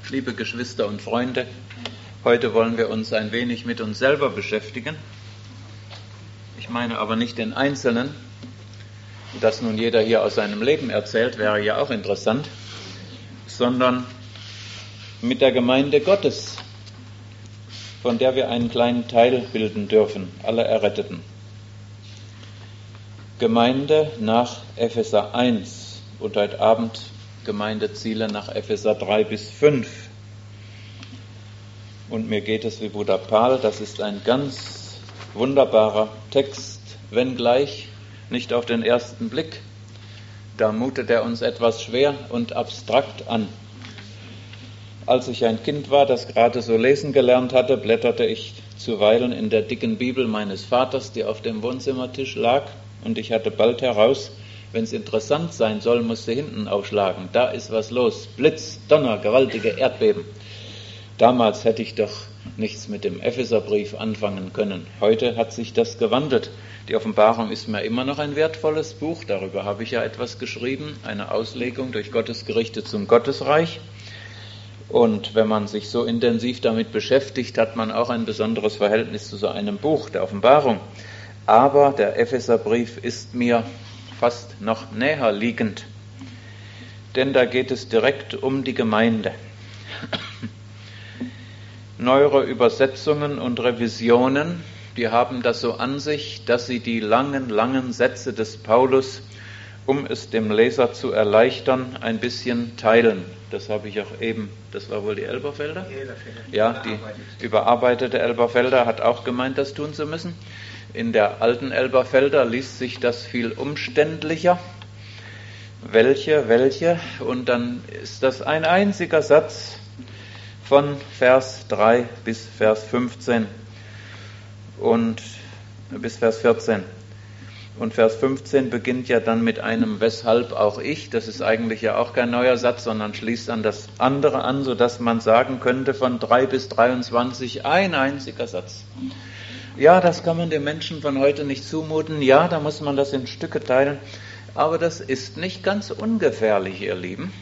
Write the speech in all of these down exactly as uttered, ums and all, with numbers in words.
Liebe Geschwister und Freunde, heute wollen wir uns ein wenig mit uns selber beschäftigen. Ich meine aber nicht den Einzelnen, dass nun jeder hier aus seinem Leben erzählt, wäre ja auch interessant, sondern mit der Gemeinde Gottes, von der wir einen kleinen Teil bilden dürfen, alle Erretteten. Gemeinde nach Epheser eins und heute Abend Gemeindeziele nach Epheser drei bis fünf. Und mir geht es wie Bruder Paul, das ist ein ganz wunderbarer Text, wenngleich nicht auf den ersten Blick. Da mutet er uns etwas schwer und abstrakt an. Als ich ein Kind war, das gerade so lesen gelernt hatte, blätterte ich zuweilen in der dicken Bibel meines Vaters, die auf dem Wohnzimmertisch lag, und ich hatte bald heraus, wenn es interessant sein soll, musste hinten aufschlagen. Da ist was los. Blitz, Donner, gewaltige Erdbeben. Damals hätte ich doch nichts mit dem Epheserbrief anfangen können. Heute hat sich das gewandelt. Die Offenbarung ist mir immer noch ein wertvolles Buch. Darüber habe ich ja etwas geschrieben. Eine Auslegung durch Gottes Gerichte zum Gottesreich. Und wenn man sich so intensiv damit beschäftigt, hat man auch ein besonderes Verhältnis zu so einem Buch, der Offenbarung. Aber der Epheserbrief ist mir fast noch näher liegend, denn da geht es direkt um die Gemeinde. Neuere Übersetzungen und Revisionen, die haben das so an sich, dass sie die langen, langen Sätze des Paulus, um es dem Leser zu erleichtern, ein bisschen teilen. Das habe ich auch eben, das war wohl die Elberfelder? Die Elberfelder. Ja, die überarbeitete Elberfelder hat auch gemeint, das tun zu müssen. In der alten Elberfelder liest sich das viel umständlicher. Welche, welche? Und dann ist das ein einziger Satz von Vers drei bis Vers fünfzehn und bis Vers vierzehn. Und Vers fünfzehn beginnt ja dann mit einem Weshalb auch ich. Das ist eigentlich ja auch kein neuer Satz, sondern schließt an das andere an, sodass man sagen könnte, von drei bis dreiundzwanzig ein einziger Satz. Ja, das kann man den Menschen von heute nicht zumuten. Ja, da muss man das in Stücke teilen. Aber das ist nicht ganz ungefährlich, ihr Lieben.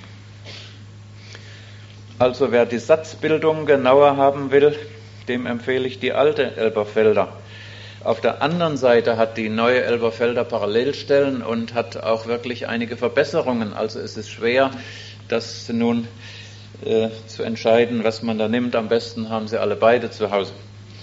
Also wer die Satzbildung genauer haben will, dem empfehle ich die alte Elberfelder. Auf der anderen Seite hat die neue Elberfelder Parallelstellen und hat auch wirklich einige Verbesserungen. Also es ist schwer, das nun äh, zu entscheiden, was man da nimmt. Am besten haben sie alle beide zu Hause.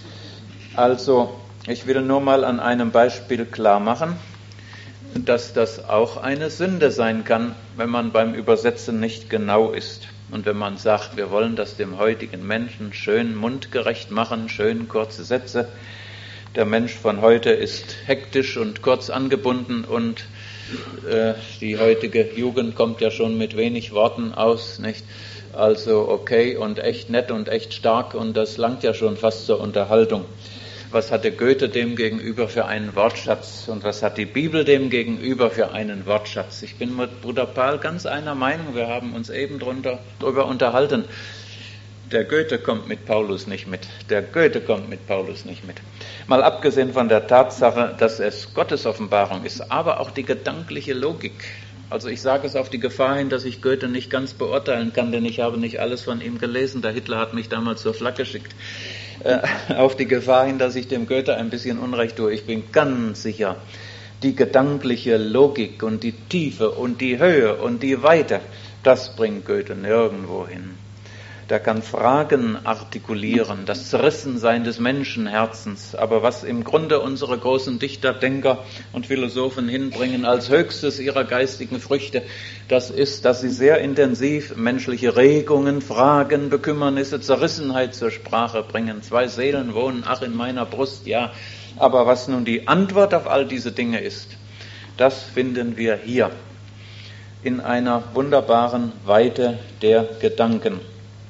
Also, ich will nur mal an einem Beispiel klar machen, dass das auch eine Sünde sein kann, wenn man beim Übersetzen nicht genau ist. Und wenn man sagt, wir wollen das dem heutigen Menschen schön mundgerecht machen, schön kurze Sätze. Der Mensch von heute ist hektisch und kurz angebunden und äh, die heutige Jugend kommt ja schon mit wenig Worten aus, nicht? Also okay und echt nett und echt stark und das langt ja schon fast zur Unterhaltung. Was hatte Goethe dem gegenüber für einen Wortschatz und was hat die Bibel dem gegenüber für einen Wortschatz? Ich bin mit Bruder Paul ganz einer Meinung, wir haben uns eben drunter, drüber unterhalten. Der Goethe kommt mit Paulus nicht mit. Der Goethe kommt mit Paulus nicht mit. Mal abgesehen von der Tatsache, dass es Gottes Offenbarung ist, aber auch die gedankliche Logik. Also ich sage es auf die Gefahr hin, dass ich Goethe nicht ganz beurteilen kann, denn ich habe nicht alles von ihm gelesen. Der Hitler hat mich damals zur Flak geschickt. Äh, auf die Gefahr hin, dass ich dem Goethe ein bisschen Unrecht tue. Ich bin ganz sicher, die gedankliche Logik und die Tiefe und die Höhe und die Weite, das bringt Goethe nirgendwo hin. Der kann Fragen artikulieren, das Zerrissensein des Menschenherzens. Aber was im Grunde unsere großen Dichter, Denker und Philosophen hinbringen als höchstes ihrer geistigen Früchte, das ist, dass sie sehr intensiv menschliche Regungen, Fragen, Bekümmernisse, Zerrissenheit zur Sprache bringen. Zwei Seelen wohnen, ach, in meiner Brust, ja. Aber was nun die Antwort auf all diese Dinge ist, das finden wir hier in einer wunderbaren Weite der Gedanken.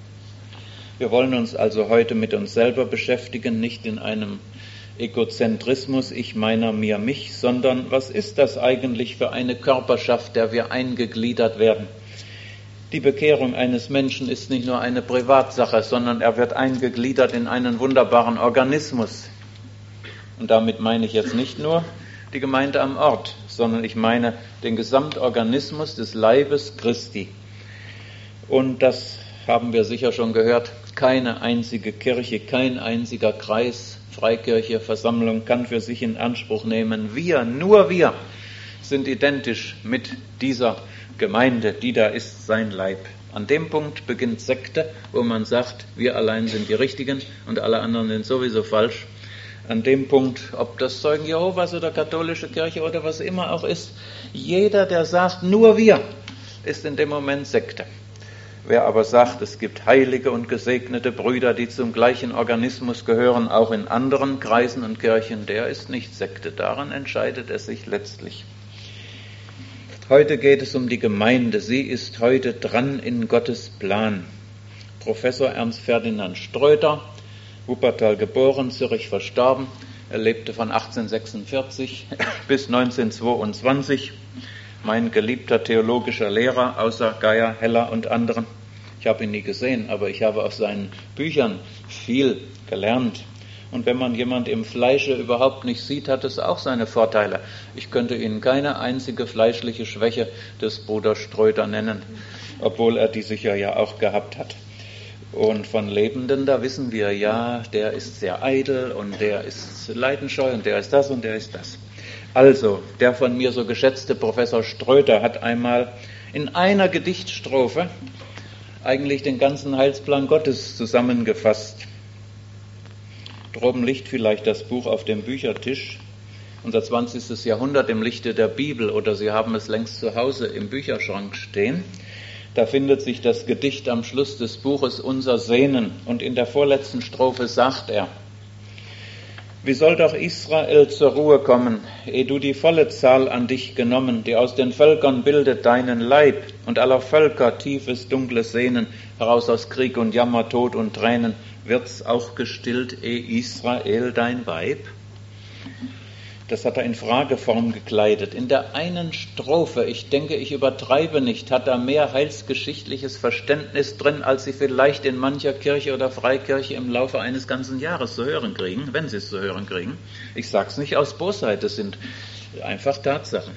Wir wollen uns also heute mit uns selber beschäftigen, nicht in einem Egozentrismus, ich meiner, mir, mich, sondern was ist das eigentlich für eine Körperschaft, der wir eingegliedert werden? Die Bekehrung eines Menschen ist nicht nur eine Privatsache, sondern er wird eingegliedert in einen wunderbaren Organismus. Und damit meine ich jetzt nicht nur die Gemeinde am Ort, sondern ich meine den Gesamtorganismus des Leibes Christi. Und das haben wir sicher schon gehört, keine einzige Kirche, kein einziger Kreis, Freikirche, Versammlung kann für sich in Anspruch nehmen. Wir, nur wir, sind identisch mit dieser Gemeinde, die da ist, sein Leib. An dem Punkt beginnt Sekte, wo man sagt, wir allein sind die Richtigen und alle anderen sind sowieso falsch. An dem Punkt, ob das Zeugen Jehovas oder katholische Kirche oder was immer auch ist, jeder, der sagt, nur wir, ist in dem Moment Sekte. Wer aber sagt, es gibt heilige und gesegnete Brüder, die zum gleichen Organismus gehören, auch in anderen Kreisen und Kirchen, der ist nicht Sekte. Daran entscheidet es sich letztlich. Heute geht es um die Gemeinde. Sie ist heute dran in Gottes Plan. Professor Ernst Ferdinand Ströter, Wuppertal geboren, Zürich verstorben. Er lebte von achtzehnhundertsechsundvierzig bis neunzehnhundertzweiundzwanzig. Mein geliebter theologischer Lehrer, außer Geier, Heller und anderen. Ich habe ihn nie gesehen, aber ich habe aus seinen Büchern viel gelernt. Und wenn man jemand im Fleische überhaupt nicht sieht, hat es auch seine Vorteile. Ich könnte Ihnen keine einzige fleischliche Schwäche des Bruders Ströter nennen, obwohl er die sicher ja auch gehabt hat. Und von Lebenden, da wissen wir, ja, der ist sehr eitel und der ist leidenscheu und der ist das und der ist das. Also, der von mir so geschätzte Professor Ströter hat einmal in einer Gedichtstrophe eigentlich den ganzen Heilsplan Gottes zusammengefasst. Droben liegt vielleicht das Buch auf dem Büchertisch, unser zwanzigstes Jahrhundert im Lichte der Bibel, oder Sie haben es längst zu Hause im Bücherschrank stehen. Da findet sich das Gedicht am Schluss des Buches Unser Sehnen, und in der vorletzten Strophe sagt er: Wie soll doch Israel zur Ruhe kommen, ehe du die volle Zahl an dich genommen, die aus den Völkern bildet deinen Leib und aller Völker tiefes, dunkles Sehnen, heraus aus Krieg und Jammer, Tod und Tränen, wird's auch gestillt, ehe Israel dein Weib? Das hat er in Frageform gekleidet. In der einen Strophe, ich denke, ich übertreibe nicht, hat er mehr heilsgeschichtliches Verständnis drin, als Sie vielleicht in mancher Kirche oder Freikirche im Laufe eines ganzen Jahres zu hören kriegen, wenn Sie es zu hören kriegen. Ich sage es nicht aus Bosheit, das sind einfach Tatsachen.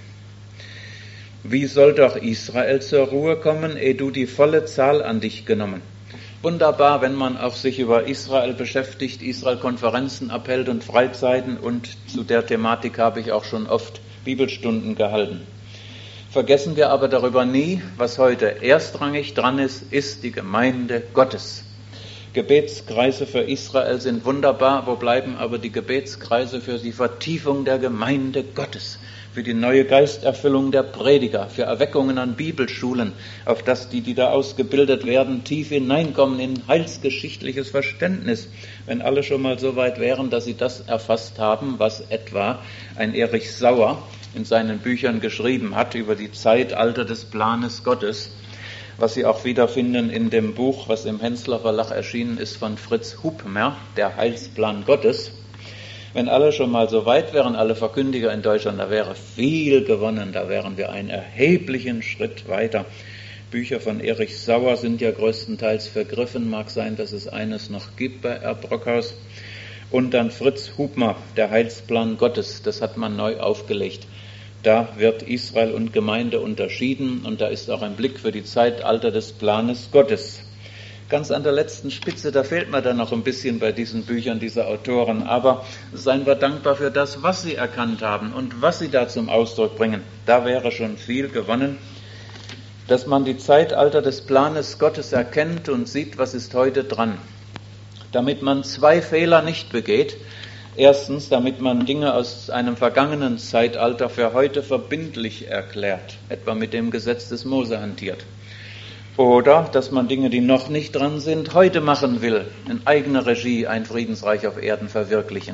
Wie soll doch Israel zur Ruhe kommen, ehe du die volle Zahl an dich genommen? Wunderbar, wenn man auch sich über Israel beschäftigt, Israel-Konferenzen abhält und Freizeiten, und zu der Thematik habe ich auch schon oft Bibelstunden gehalten. Vergessen wir aber darüber nie, was heute erstrangig dran ist, ist die Gemeinde Gottes. Gebetskreise für Israel sind wunderbar, wo bleiben aber die Gebetskreise für die Vertiefung der Gemeinde Gottes? Für die neue Geisterfüllung der Prediger, für Erweckungen an Bibelschulen, auf dass die, die da ausgebildet werden, tief hineinkommen in heilsgeschichtliches Verständnis, wenn alle schon mal so weit wären, dass sie das erfasst haben, was etwa ein Erich Sauer in seinen Büchern geschrieben hat über die Zeitalter des Planes Gottes, was Sie auch wiederfinden in dem Buch, was im Hensler Verlag erschienen ist, von Fritz Hubmer, Der Heilsplan Gottes. Wenn alle schon mal so weit wären, alle Verkündiger in Deutschland, da wäre viel gewonnen, da wären wir einen erheblichen Schritt weiter. Bücher von Erich Sauer sind ja größtenteils vergriffen, mag sein, dass es eines noch gibt bei R. Brockhaus. Und dann Fritz Hubmer, Der Heilsplan Gottes, das hat man neu aufgelegt. Da wird Israel und Gemeinde unterschieden und da ist auch ein Blick für die Zeitalter des Planes Gottes. Ganz an der letzten Spitze, da fehlt mir dann noch ein bisschen bei diesen Büchern dieser Autoren, aber seien wir dankbar für das, was sie erkannt haben und was sie da zum Ausdruck bringen. Da wäre schon viel gewonnen, dass man die Zeitalter des Planes Gottes erkennt und sieht, was ist heute dran. Damit man zwei Fehler nicht begeht. Erstens, damit man Dinge aus einem vergangenen Zeitalter für heute verbindlich erklärt, etwa mit dem Gesetz des Mose hantiert. Oder, dass man Dinge, die noch nicht dran sind, heute machen will, in eigener Regie ein Friedensreich auf Erden verwirklichen.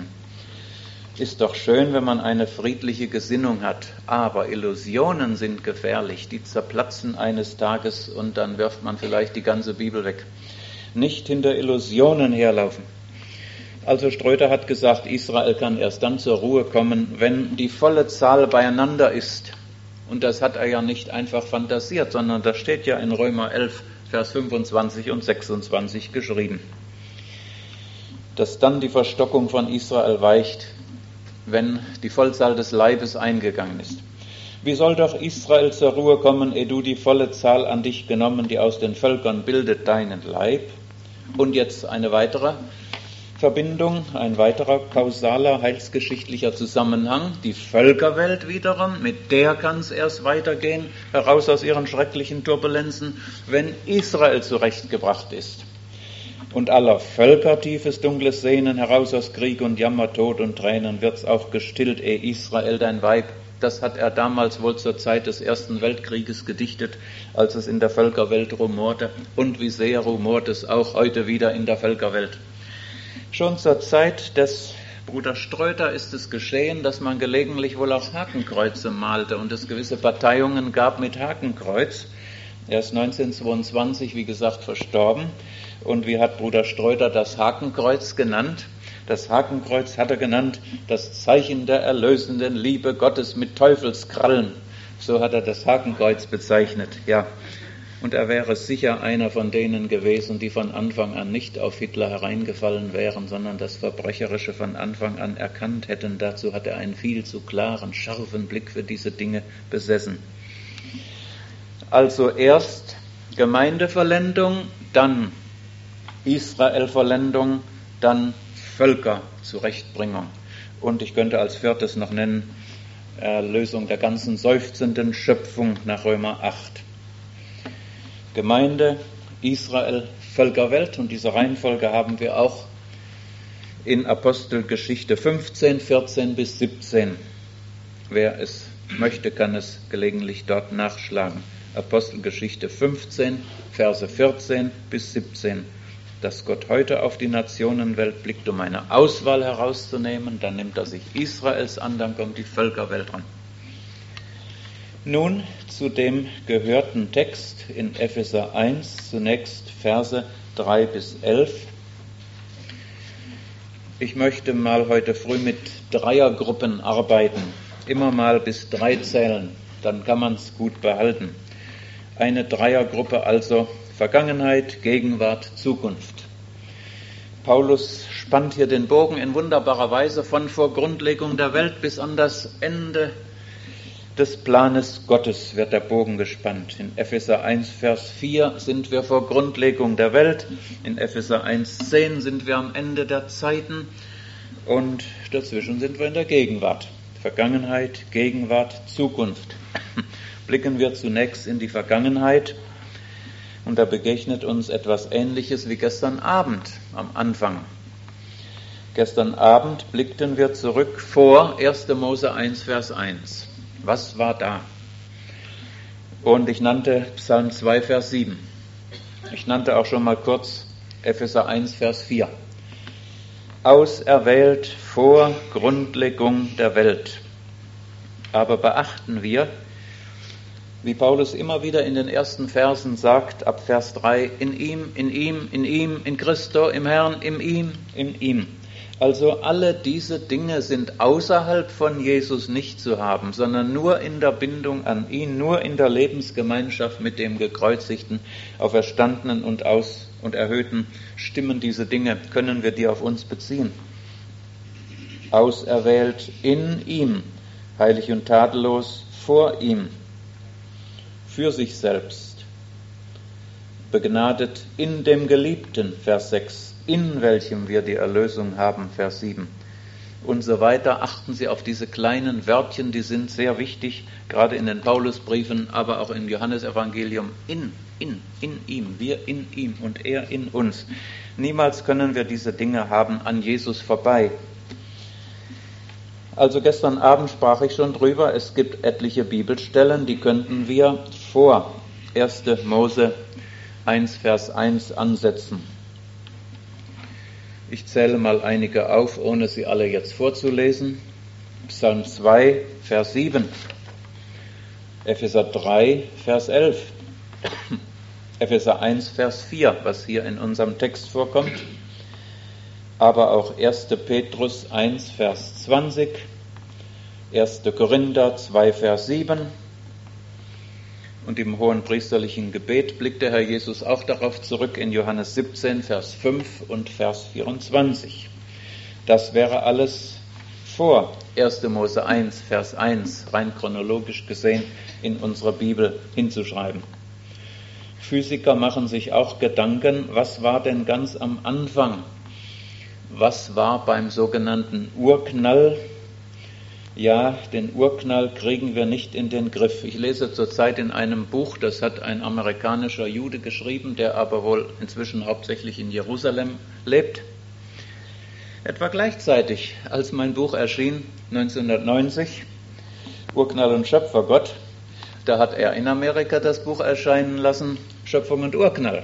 Ist doch schön, wenn man eine friedliche Gesinnung hat, aber Illusionen sind gefährlich, die zerplatzen eines Tages und dann wirft man vielleicht die ganze Bibel weg. Nicht hinter Illusionen herlaufen. Also Ströter hat gesagt, Israel kann erst dann zur Ruhe kommen, wenn die volle Zahl beieinander ist. Und das hat er ja nicht einfach fantasiert, sondern das steht ja in Römer elf, Vers fünfundzwanzig und sechsundzwanzig geschrieben. Dass dann die Verstockung von Israel weicht, wenn die Vollzahl des Leibes eingegangen ist. Wie soll doch Israel zur Ruhe kommen, ehe du die volle Zahl an dich genommen, die aus den Völkern bildet deinen Leib? Und jetzt eine weitere Verbindung, ein weiterer kausaler, heilsgeschichtlicher Zusammenhang. Die Völkerwelt wiederum, mit der kann es erst weitergehen, heraus aus ihren schrecklichen Turbulenzen, wenn Israel zurechtgebracht ist. Und aller Völker tiefes, dunkles Sehnen, heraus aus Krieg und Jammer, Tod und Tränen, wird's auch gestillt, eh Israel dein Weib. Das hat er damals wohl zur Zeit des Ersten Weltkrieges gedichtet, als es in der Völkerwelt rumorte. Und wie sehr rumort es auch heute wieder in der Völkerwelt. Schon zur Zeit des Bruder Ströter ist es geschehen, dass man gelegentlich wohl auch Hakenkreuze malte und es gewisse Parteiungen gab mit Hakenkreuz. Er ist neunzehnhundertzweiundzwanzig, wie gesagt, verstorben. Und wie hat Bruder Ströter das Hakenkreuz genannt? Das Hakenkreuz hat er genannt, das Zeichen der erlösenden Liebe Gottes mit Teufelskrallen. So hat er das Hakenkreuz bezeichnet, ja. Und er wäre sicher einer von denen gewesen, die von Anfang an nicht auf Hitler hereingefallen wären, sondern das Verbrecherische von Anfang an erkannt hätten. Dazu hat er einen viel zu klaren, scharfen Blick für diese Dinge besessen. Also erst Gemeindeverlendung, dann Israelverlendung, dann Völkerzurechtbringung. Und ich könnte als viertes noch nennen, Erlösung der ganzen seufzenden Schöpfung nach Römer acht. Gemeinde, Israel, Völkerwelt, und diese Reihenfolge haben wir auch in Apostelgeschichte fünfzehn, vierzehn bis siebzehn. Wer es möchte, kann es gelegentlich dort nachschlagen. Apostelgeschichte fünfzehn, Verse vierzehn bis siebzehn. Dass Gott heute auf die Nationenwelt blickt, um eine Auswahl herauszunehmen, dann nimmt er sich Israels an, dann kommt die Völkerwelt ran. Nun zu dem gehörten Text in Epheser eins, zunächst Verse drei bis elf. Ich möchte mal heute früh mit Dreiergruppen arbeiten, immer mal bis drei zählen, dann kann man es gut behalten. Eine Dreiergruppe also Vergangenheit, Gegenwart, Zukunft. Paulus spannt hier den Bogen in wunderbarer Weise von vor Grundlegung der Welt bis an das Ende des Planes Gottes wird der Bogen gespannt. In Epheser eins, Vers vier sind wir vor Grundlegung der Welt, in Epheser eins, zehn sind wir am Ende der Zeiten und dazwischen sind wir in der Gegenwart. Vergangenheit, Gegenwart, Zukunft. Blicken wir zunächst in die Vergangenheit und da begegnet uns etwas Ähnliches wie gestern Abend am Anfang. Gestern Abend blickten wir zurück vor erster Mose eins, Vers eins. Was war da? Und ich nannte Psalm zwei, Vers sieben. Ich nannte auch schon mal kurz Epheser eins, Vers vier. Auserwählt vor Grundlegung der Welt. Aber beachten wir, wie Paulus immer wieder in den ersten Versen sagt, ab Vers drei, in ihm, in ihm, in ihm, in Christo, im Herrn, in ihm, in ihm. Also alle diese Dinge sind außerhalb von Jesus nicht zu haben, sondern nur in der Bindung an ihn, nur in der Lebensgemeinschaft mit dem gekreuzigten, auferstandenen und aus und erhöhten Stimmen. Diese Dinge können wir die auf uns beziehen. Auserwählt in ihm, heilig und tadellos vor ihm, für sich selbst, begnadet in dem Geliebten, Vers sechs, in welchem wir die Erlösung haben, Vers sieben und so weiter. Achten Sie auf diese kleinen Wörtchen, die sind sehr wichtig, gerade in den Paulusbriefen, aber auch im Johannesevangelium. In, in, in ihm, wir in ihm und er in uns. Niemals können wir diese Dinge haben an Jesus vorbei. Also gestern Abend sprach ich schon drüber, es gibt etliche Bibelstellen, die könnten wir vor erster Mose eins, Vers eins ansetzen. Ich zähle mal einige auf, ohne sie alle jetzt vorzulesen. Psalm zwei, Vers sieben. Epheser drei, Vers elf. Epheser eins, Vers vier, was hier in unserem Text vorkommt. Aber auch erster Petrus eins, Vers zwanzig. erster Korinther zwei, Vers sieben. Und im hohen priesterlichen Gebet blickt der Herr Jesus auch darauf zurück in Johannes siebzehn, Vers fünf und Vers vierundzwanzig. Das wäre alles vor erster Mose eins, Vers eins, rein chronologisch gesehen, in unserer Bibel hinzuschreiben. Physiker machen sich auch Gedanken, was war denn ganz am Anfang? Was war beim sogenannten Urknall? Ja, den Urknall kriegen wir nicht in den Griff. Ich lese zurzeit in einem Buch, das hat ein amerikanischer Jude geschrieben, der aber wohl inzwischen hauptsächlich in Jerusalem lebt. Etwa gleichzeitig, als mein Buch erschien, neunzehnhundertneunzig, Urknall und Schöpfergott, da hat er in Amerika das Buch erscheinen lassen, Schöpfung und Urknall.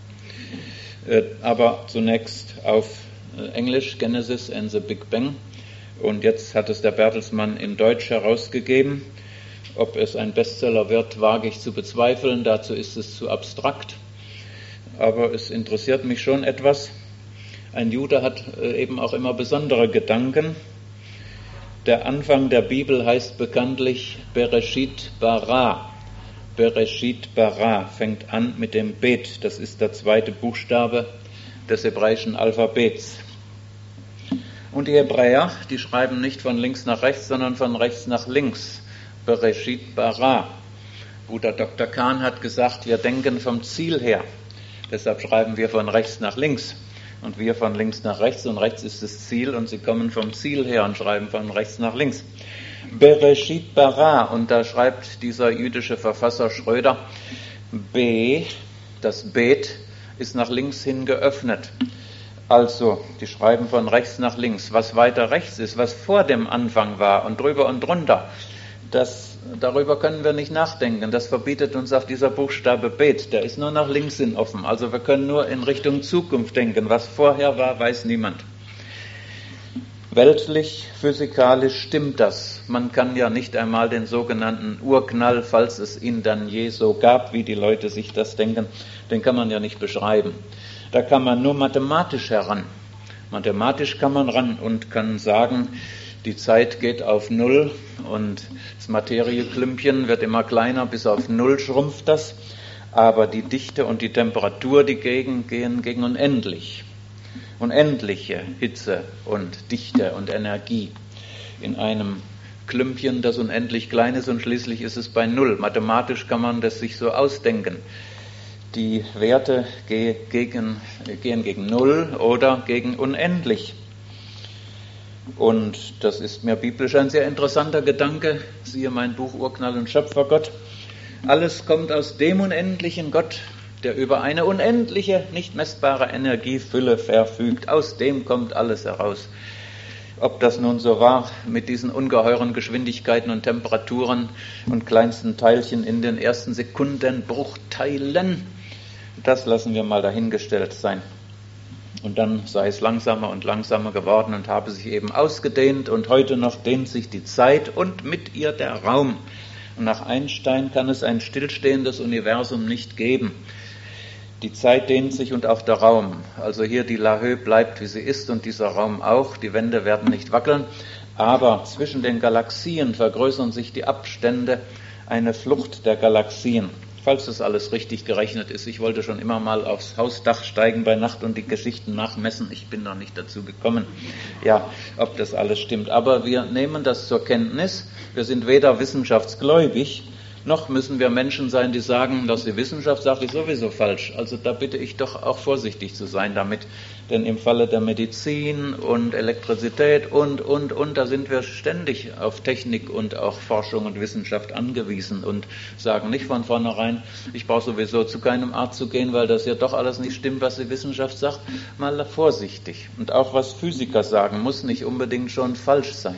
Aber zunächst auf Englisch, Genesis and the Big Bang. Und jetzt hat es der Bertelsmann in Deutsch herausgegeben. Ob es ein Bestseller wird, wage ich zu bezweifeln. Dazu ist es zu abstrakt. Aber es interessiert mich schon etwas. Ein Jude hat eben auch immer besondere Gedanken. Der Anfang der Bibel heißt bekanntlich Bereshit bara. Bereshit bara fängt an mit dem Bet. Das ist der zweite Buchstabe des hebräischen Alphabets. Und die Hebräer, die schreiben nicht von links nach rechts, sondern von rechts nach links. Bereshit bara. Bruder Doktor Kahn hat gesagt, wir denken vom Ziel her. Deshalb schreiben wir von rechts nach links. Und wir von links nach rechts. Und rechts ist das Ziel. Und sie kommen vom Ziel her und schreiben von rechts nach links. Bereshit bara. Und da schreibt dieser jüdische Verfasser Schröder, B, das Bet, ist nach links hin geöffnet. Also, die schreiben von rechts nach links. Was weiter rechts ist, was vor dem Anfang war und drüber und drunter, das, darüber können wir nicht nachdenken. Das verbietet uns auch dieser Buchstabe Bet. Der ist nur nach links hin offen. Also wir können nur in Richtung Zukunft denken. Was vorher war, weiß niemand. Weltlich, physikalisch stimmt das. Man kann ja nicht einmal den sogenannten Urknall, falls es ihn dann je so gab, wie die Leute sich das denken, den kann man ja nicht beschreiben. Da kann man nur mathematisch heran. Mathematisch kann man ran und kann sagen, die Zeit geht auf Null und das Materieklümpchen wird immer kleiner, bis auf Null schrumpft das. Aber die Dichte und die Temperatur, die gegen, gehen gegen unendlich. Unendliche Hitze und Dichte und Energie in einem Klümpchen, das unendlich klein ist und schließlich ist es bei Null. Mathematisch kann man das sich so ausdenken. Die Werte gegen, gehen gegen Null oder gegen unendlich. Und das ist mir biblisch ein sehr interessanter Gedanke. Siehe mein Buch Urknall und Schöpfergott. Alles kommt aus dem unendlichen Gott, der über eine unendliche, nicht messbare Energiefülle verfügt. Aus dem kommt alles heraus. Ob das nun so war mit diesen ungeheuren Geschwindigkeiten und Temperaturen und kleinsten Teilchen in den ersten Sekundenbruchteilen, das lassen wir mal dahingestellt sein. Und dann sei es langsamer und langsamer geworden und habe sich eben ausgedehnt und heute noch dehnt sich die Zeit und mit ihr der Raum. Und nach Einstein kann es ein stillstehendes Universum nicht geben. Die Zeit dehnt sich und auch der Raum. Also hier die Lahö bleibt, wie sie ist und dieser Raum auch. Die Wände werden nicht wackeln. Aber zwischen den Galaxien vergrößern sich die Abstände, eine Flucht der Galaxien. Falls das alles richtig gerechnet ist. Ich wollte schon immer mal aufs Hausdach steigen bei Nacht und die Geschichten nachmessen. Ich bin noch nicht dazu gekommen, ja, ob das alles stimmt. Aber wir nehmen das zur Kenntnis. Wir sind weder wissenschaftsgläubig, noch müssen wir Menschen sein, die sagen, dass die Wissenschaft sagt, ist sowieso falsch. Also da bitte ich doch auch vorsichtig zu sein damit. Denn im Falle der Medizin und Elektrizität und, und, und, da sind wir ständig auf Technik und auch Forschung und Wissenschaft angewiesen und sagen nicht von vornherein, ich brauche sowieso zu keinem Arzt zu gehen, weil das ja doch alles nicht stimmt, was die Wissenschaft sagt. Mal vorsichtig. Und auch was Physiker sagen, muss nicht unbedingt schon falsch sein.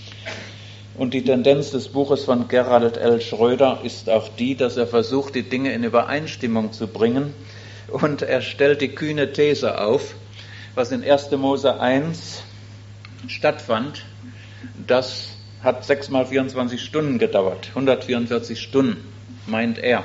Und die Tendenz des Buches von Gerald L. Schröder ist auch die, dass er versucht, die Dinge in Übereinstimmung zu bringen. Und er stellt die kühne These auf, was in erster Mose eins stattfand, das hat sechs mal vierundzwanzig Stunden gedauert, hundertvierundvierzig Stunden, meint er.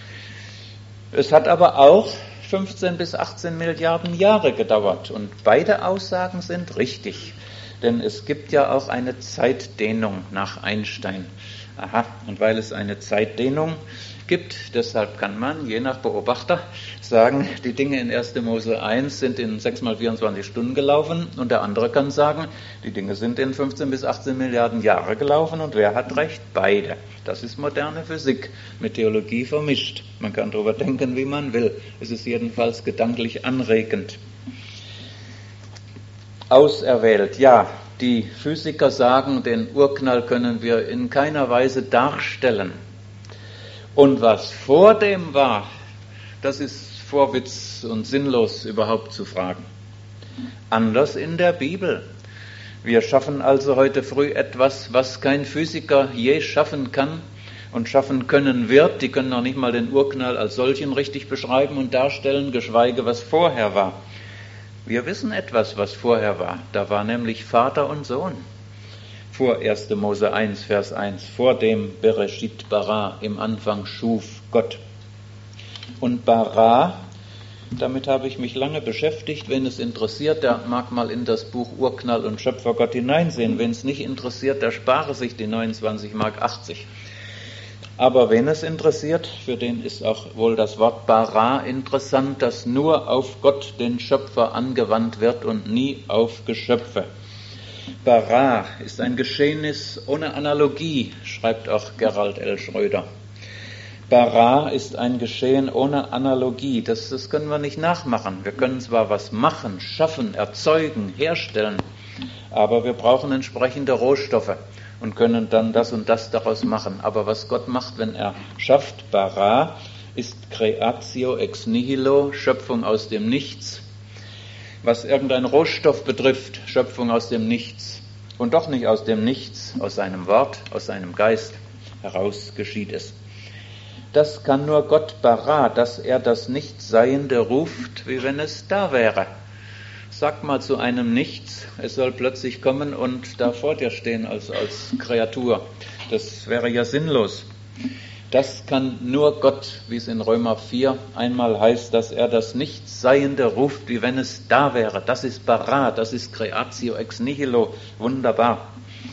Es hat aber auch fünfzehn bis achtzehn Milliarden Jahre gedauert und beide Aussagen sind richtig. Denn es gibt ja auch eine Zeitdehnung nach Einstein. Aha, und weil es eine Zeitdehnung gibt. Deshalb kann man, je nach Beobachter, sagen, die Dinge in erster Mose eins sind in sechs mal vierundzwanzig Stunden gelaufen, und der andere kann sagen, die Dinge sind in fünfzehn bis achtzehn Milliarden Jahre gelaufen, und wer hat recht? Beide. Das ist moderne Physik, mit Theologie vermischt. Man kann darüber denken, wie man will. Es ist jedenfalls gedanklich anregend. Auserwählt, ja, die Physiker sagen, den Urknall können wir in keiner Weise darstellen. Und was vor dem war, das ist Vorwitz und sinnlos überhaupt zu fragen. Anders in der Bibel. Wir schaffen also heute früh etwas, was kein Physiker je schaffen kann und schaffen können wird. Die können noch nicht mal den Urknall als solchen richtig beschreiben und darstellen, geschweige was vorher war. Wir wissen etwas, was vorher war. Da war nämlich Vater und Sohn. Vor erster Mose eins, Vers eins, vor dem Bereshit bara, im Anfang schuf Gott. Und bara, damit habe ich mich lange beschäftigt. Wen es interessiert, der mag mal in das Buch Urknall und Schöpfergott hineinsehen. Wen es nicht interessiert, der spare sich die neunundzwanzig Mark achtzig. Aber wen es interessiert, für den ist auch wohl das Wort bara interessant, das nur auf Gott, den Schöpfer, angewandt wird und nie auf Geschöpfe. Bara ist ein Geschehnis ohne Analogie, schreibt auch Gerald L. Schröder. Bara ist ein Geschehen ohne Analogie. Das, das können wir nicht nachmachen. Wir können zwar was machen, schaffen, erzeugen, herstellen, aber wir brauchen entsprechende Rohstoffe und können dann das und das daraus machen. Aber was Gott macht, wenn er schafft, Bara, ist Creatio ex nihilo, Schöpfung aus dem Nichts. Was irgendein Rohstoff betrifft, Schöpfung aus dem Nichts. Und doch nicht aus dem Nichts, aus seinem Wort, aus seinem Geist heraus geschieht es. Das kann nur Gott bara, dass er das Nichtseiende ruft, wie wenn es da wäre. Sag mal zu einem Nichts, es soll plötzlich kommen und da vor dir stehen als, als Kreatur. Das wäre ja sinnlos. Das kann nur Gott, wie es in Römer vier einmal heißt, dass er das Nichtseiende ruft, wie wenn es da wäre. Das ist bara, das ist Creatio ex nihilo. Wunderbar.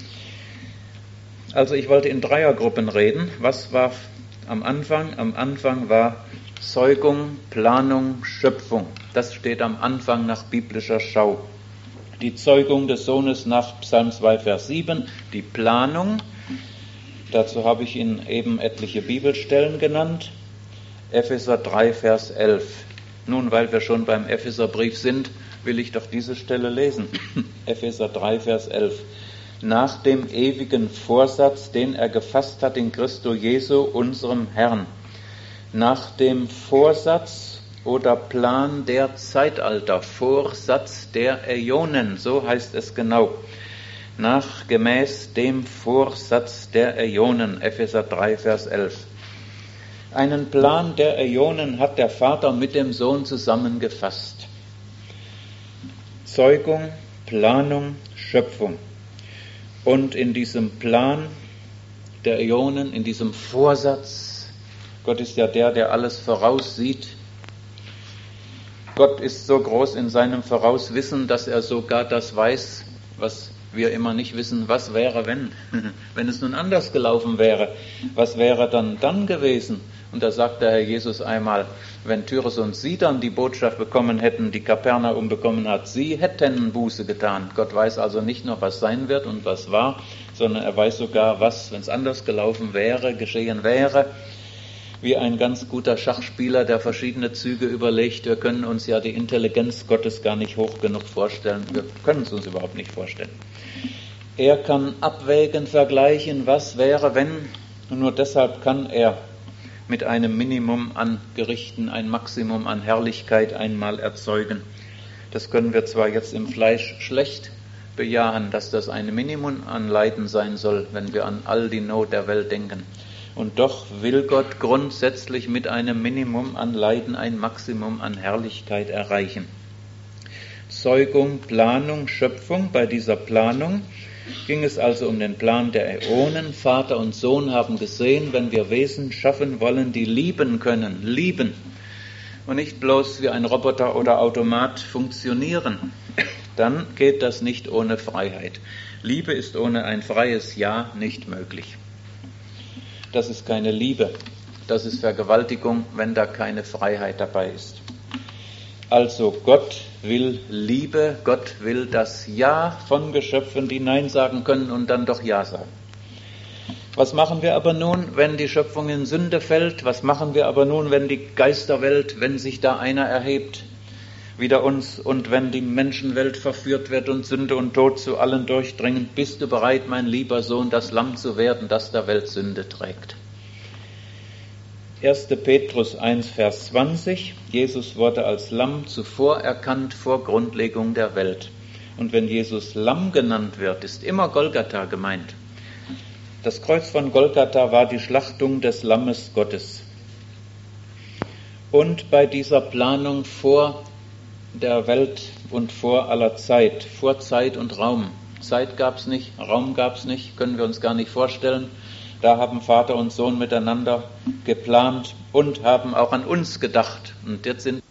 Also ich wollte in Dreiergruppen reden. Was war am Anfang? Am Anfang war Zeugung, Planung, Schöpfung. Das steht am Anfang nach biblischer Schau. Die Zeugung des Sohnes nach Psalm zwei, Vers sieben. Die Planung. Dazu habe ich Ihnen eben etliche Bibelstellen genannt. Epheser drei, Vers elf. Nun, weil wir schon beim Epheserbrief sind, will ich doch diese Stelle lesen. Epheser drei, Vers elf. Nach dem ewigen Vorsatz, den er gefasst hat in Christo Jesu, unserem Herrn. Nach dem Vorsatz oder Plan der Zeitalter, Vorsatz der Äonen, so heißt es genau. Nach gemäß dem Vorsatz der Äonen, Epheser drei, Vers elf. Einen Plan der Äonen hat der Vater mit dem Sohn zusammengefasst. Zeugung, Planung, Schöpfung. Und in diesem Plan der Äonen, in diesem Vorsatz, Gott ist ja der, der alles voraussieht. Gott ist so groß in seinem Vorauswissen, dass er sogar das weiß, was wir immer nicht wissen, was wäre, wenn, wenn es nun anders gelaufen wäre, was wäre dann dann gewesen? Und da sagt der Herr Jesus einmal, wenn Tyrus und Sidon die Botschaft bekommen hätten, die Kapernaum bekommen hat, sie hätten Buße getan. Gott weiß also nicht nur, was sein wird und was war, sondern er weiß sogar, was, wenn es anders gelaufen wäre, geschehen wäre. Wie ein ganz guter Schachspieler, der verschiedene Züge überlegt. Wir können uns ja die Intelligenz Gottes gar nicht hoch genug vorstellen. Wir können es uns überhaupt nicht vorstellen. Er kann abwägen, vergleichen, was wäre, wenn. Und nur deshalb kann er mit einem Minimum an Gerichten ein Maximum an Herrlichkeit einmal erzeugen. Das können wir zwar jetzt im Fleisch schlecht bejahen, dass das ein Minimum an Leiden sein soll, wenn wir an all die Not der Welt denken. Und doch will Gott grundsätzlich mit einem Minimum an Leiden ein Maximum an Herrlichkeit erreichen. Zeugung, Planung, Schöpfung. Bei dieser Planung ging es also um den Plan der Äonen. Vater und Sohn haben gesehen, wenn wir Wesen schaffen wollen, die lieben können, lieben und nicht bloß wie ein Roboter oder Automat funktionieren, dann geht das nicht ohne Freiheit. Liebe ist ohne ein freies Ja nicht möglich. Das ist keine Liebe. das ist Vergewaltigung, wenn da keine Freiheit dabei ist. Also Gott will Liebe, Gott will das Ja von Geschöpfen, die Nein sagen können und dann doch Ja sagen. Was machen wir aber nun, wenn die Schöpfung in Sünde fällt? Was machen wir aber nun, wenn die Geisterwelt, wenn sich da einer erhebt wider uns und wenn die Menschenwelt verführt wird und Sünde und Tod zu allen durchdringen? Bist du bereit, mein lieber Sohn, das Lamm zu werden, das der Welt Sünde trägt? erster Petrus eins, Vers zwanzig. Jesus wurde als Lamm zuvor erkannt vor Grundlegung der Welt. Und wenn Jesus Lamm genannt wird, ist immer Golgatha gemeint. Das Kreuz von Golgatha war die Schlachtung des Lammes Gottes. Und bei dieser Planung vor der Welt und vor aller Zeit, vor Zeit und Raum. Zeit gab es nicht, Raum gab es nicht, können wir uns gar nicht vorstellen. Da haben Vater und Sohn miteinander geplant und haben auch an uns gedacht. Und jetzt sind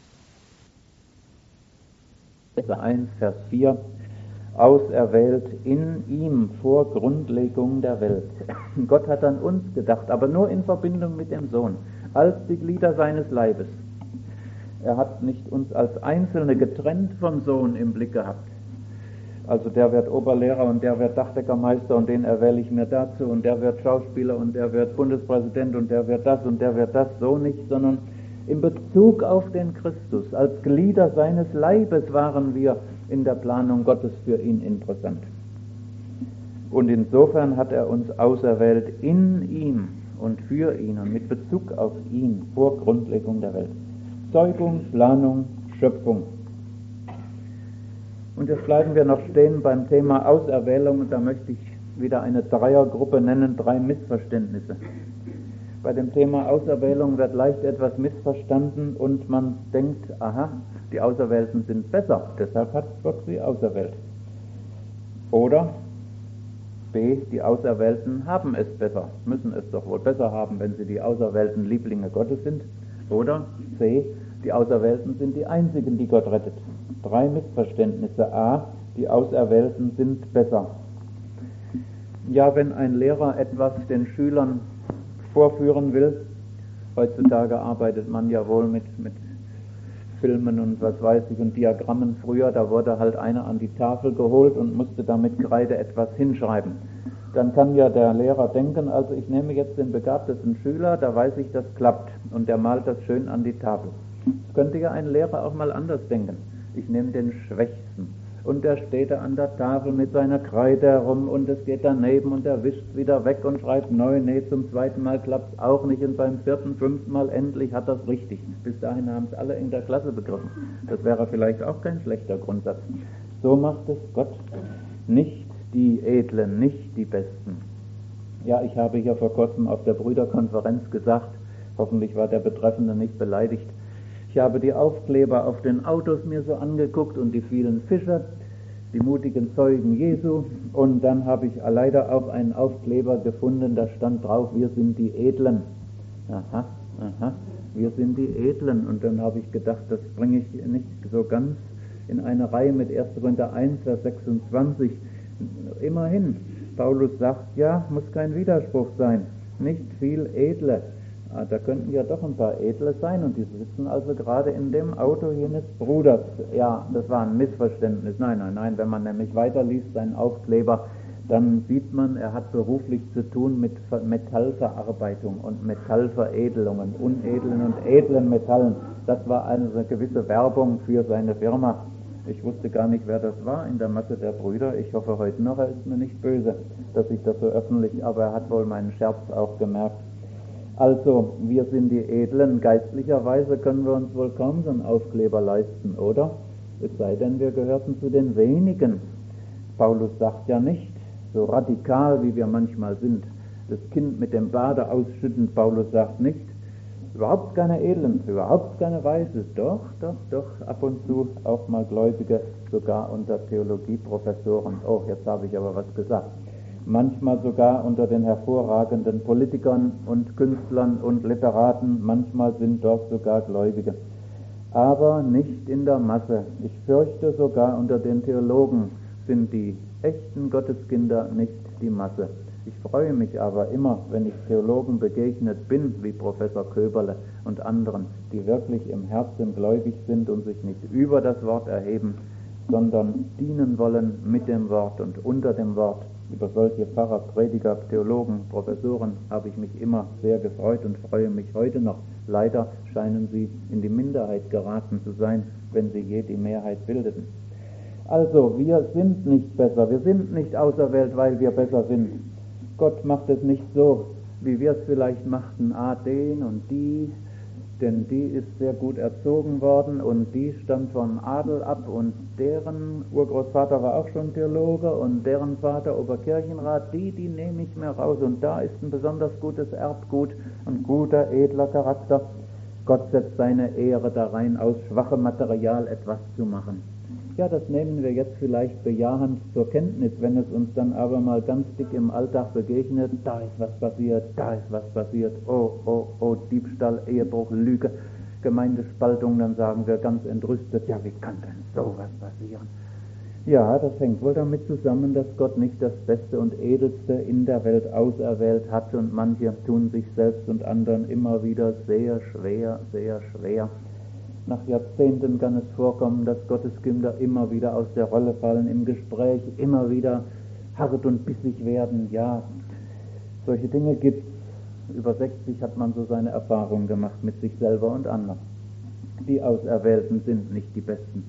eins, Vers vier, auserwählt in ihm vor Grundlegung der Welt. Gott hat an uns gedacht, aber nur in Verbindung mit dem Sohn, als die Glieder seines Leibes. Er hat nicht uns als Einzelne getrennt vom Sohn im Blick gehabt. Also der wird Oberlehrer und der wird Dachdeckermeister und den erwähle ich mir dazu und der wird Schauspieler und der wird Bundespräsident und der wird das und der wird das, so nicht, sondern in Bezug auf den Christus. Als Glieder seines Leibes waren wir in der Planung Gottes für ihn interessant. Und insofern hat er uns auserwählt in ihm und für ihn und mit Bezug auf ihn vor Grundlegung der Welt. Zeugung, Planung, Schöpfung. Und jetzt bleiben wir noch stehen beim Thema Auserwählung und da möchte ich wieder eine Dreiergruppe nennen, drei Missverständnisse. Bei dem Thema Auserwählung wird leicht etwas missverstanden und man denkt, aha, die Auserwählten sind besser, deshalb hat Gott sie auserwählt. Oder B, die Auserwählten haben es besser, müssen es doch wohl besser haben, wenn sie die auserwählten Lieblinge Gottes sind. Oder C, die Auserwählten sind die einzigen, die Gott rettet. Drei Missverständnisse. A, die Auserwählten sind besser. Ja, wenn ein Lehrer etwas den Schülern vorführen will, heutzutage arbeitet man ja wohl mit, mit Filmen und was weiß ich und Diagrammen. Früher, da wurde halt einer an die Tafel geholt und musste da mit Kreide etwas hinschreiben. Dann kann ja der Lehrer denken, also ich nehme jetzt den begabtesten Schüler, da weiß ich, das klappt und der malt das schön an die Tafel. Das könnte ja ein Lehrer auch mal anders denken. Ich nehme den Schwächsten und der steht da an der Tafel mit seiner Kreide herum und es geht daneben und er wischt wieder weg und schreibt neu, nee, zum zweiten Mal klappt es auch nicht und beim vierten, fünften Mal endlich hat das richtig. Bis dahin haben es alle in der Klasse begriffen. Das wäre vielleicht auch kein schlechter Grundsatz. So macht es Gott. Nicht die Edlen, nicht die Besten. Ja, ich habe hier vor kurzem auf der Brüderkonferenz gesagt, hoffentlich war der Betreffende nicht beleidigt, ich habe die Aufkleber auf den Autos mir so angeguckt und die vielen Fische, die mutigen Zeugen Jesu und dann habe ich leider auch einen Aufkleber gefunden, da stand drauf, wir sind die Edlen. Aha, aha, wir sind die Edlen und dann habe ich gedacht, das bringe ich nicht so ganz in eine Reihe mit erster Korinther eins, Vers sechsundzwanzig. Immerhin, Paulus sagt, ja, muss kein Widerspruch sein, nicht viel Edle. Ah, da könnten ja doch ein paar Edle sein und die sitzen also gerade in dem Auto jenes Bruders. Ja, das war ein Missverständnis. Nein, nein, nein, wenn man nämlich weiterliest, seinen Aufkleber, dann sieht man, er hat beruflich zu tun mit Metallverarbeitung und Metallveredelungen, unedlen und edlen Metallen. Das war eine gewisse Werbung für seine Firma. Ich wusste gar nicht, wer das war in der Masse der Brüder. Ich hoffe heute noch, er ist mir nicht böse, dass ich das so öffentlich, aber er hat wohl meinen Scherz auch gemerkt. Also, wir sind die Edlen. Geistlicherweise können wir uns wohl kaum so einen Aufkleber leisten, oder? Es sei denn, wir gehörten zu den wenigen. Paulus sagt ja nicht, so radikal wie wir manchmal sind, das Kind mit dem Bade ausschütten. Paulus sagt nicht, überhaupt keine Edlen, überhaupt keine Weise. Doch, doch, doch, ab und zu auch mal Gläubige, sogar unter Theologieprofessoren. Oh, jetzt habe ich aber was gesagt. Manchmal sogar unter den hervorragenden Politikern und Künstlern und Literaten, manchmal sind dort sogar Gläubige. Aber nicht in der Masse. Ich fürchte, sogar unter den Theologen sind die echten Gotteskinder nicht die Masse. Ich freue mich aber immer, wenn ich Theologen begegnet bin, wie Professor Köberle und anderen, die wirklich im Herzen gläubig sind und sich nicht über das Wort erheben, sondern dienen wollen mit dem Wort und unter dem Wort. Über solche Pfarrer, Prediger, Theologen, Professoren habe ich mich immer sehr gefreut und freue mich heute noch. Leider scheinen sie in die Minderheit geraten zu sein, wenn sie je die Mehrheit bildeten. Also, wir sind nicht besser, wir sind nicht auserwählt, weil wir besser sind. Gott macht es nicht so, wie wir es vielleicht machten, ah, den und die, denn die ist sehr gut erzogen worden und die stammt vom Adel ab und deren Urgroßvater war auch schon Theologe und deren Vater Oberkirchenrat, die, die nehme ich mir raus und da ist ein besonders gutes Erbgut, ein guter, edler Charakter. Gott setzt seine Ehre da rein, aus schwachem Material etwas zu machen. Ja, das nehmen wir jetzt vielleicht bejahend zur Kenntnis, wenn es uns dann aber mal ganz dick im Alltag begegnet, da ist was passiert, da ist was passiert, oh, oh, oh, Diebstahl, Ehebruch, Lüge, Gemeindespaltung, dann sagen wir ganz entrüstet, ja, wie kann denn sowas passieren? Ja, das hängt wohl damit zusammen, dass Gott nicht das Beste und Edelste in der Welt auserwählt hat und manche tun sich selbst und anderen immer wieder sehr schwer, sehr schwer. Nach Jahrzehnten kann es vorkommen, dass Gotteskinder immer wieder aus der Rolle fallen im Gespräch, immer wieder hart und bissig werden. Ja, solche Dinge gibt es. Über sechzig hat man so seine Erfahrungen gemacht mit sich selber und anderen. Die Auserwählten sind nicht die Besten.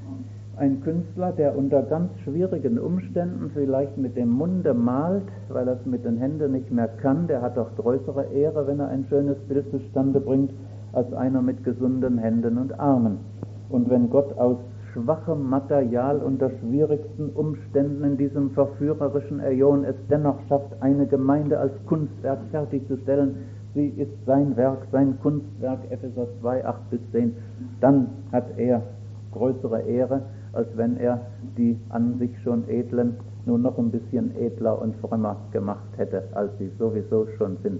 Ein Künstler, der unter ganz schwierigen Umständen vielleicht mit dem Munde malt, weil er es mit den Händen nicht mehr kann, der hat doch größere Ehre, wenn er ein schönes Bild zustande bringt, als einer mit gesunden Händen und Armen. Und wenn Gott aus schwachem Material unter schwierigsten Umständen in diesem verführerischen Äon es dennoch schafft, eine Gemeinde als Kunstwerk fertigzustellen, sie ist sein Werk, sein Kunstwerk, Epheser zwei, acht bis zehn, dann hat er größere Ehre, als wenn er die an sich schon Edlen nur noch ein bisschen edler und frömmer gemacht hätte, als sie sowieso schon sind.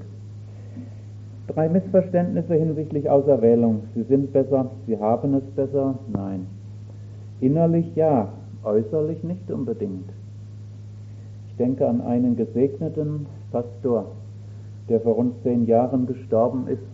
Drei Missverständnisse hinsichtlich Auserwählung. Sie sind besser, sie haben es besser? Nein. Innerlich ja, äußerlich nicht unbedingt. Ich denke an einen gesegneten Pastor, der vor rund zehn Jahren gestorben ist.